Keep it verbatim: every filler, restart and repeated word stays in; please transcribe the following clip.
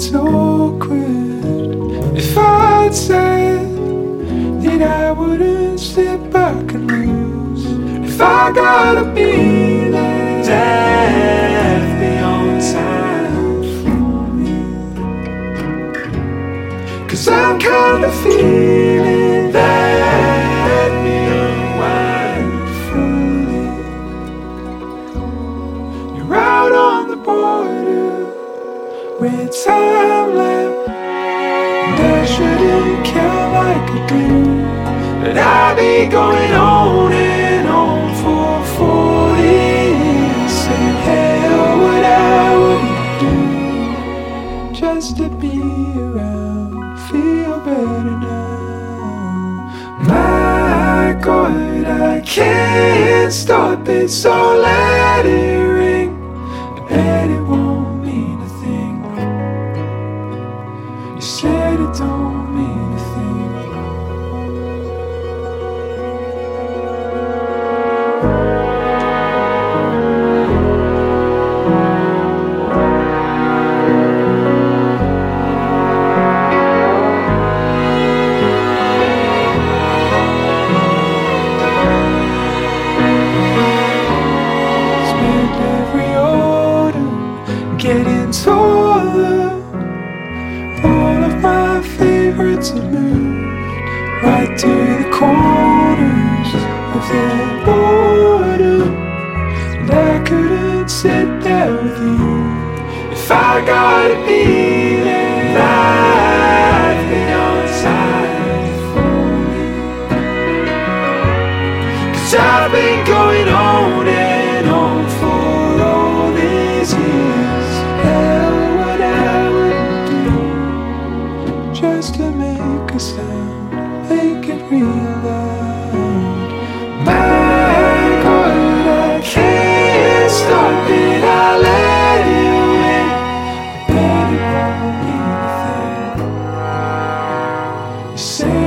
it's awkward. If I'd said that I wouldn't slip back and lose, if I gotta be there, death be on time for me. Cause I'm kinda feeling that me unwind fully. You're out on the border with time left, and I shouldn't care like I do, but I'll be going on and on for forty years, saying hell what I wouldn't do just to be around, feel better now. My God, I can't stop it, so let it ring. I bet it won't mean a thing. You said it don't mean a thing. Spent every autumn getting taller. All of my favorites have moved right to the corners of their boredom, and I couldn't sit there with you if I gotta be there. Life be on time for me. Cause I've been going on and on for all these years. Hell, what I would do just to make a sound, make it real loud. My God, I can't stop it, I let it win. I bet it won't mean a thing. You say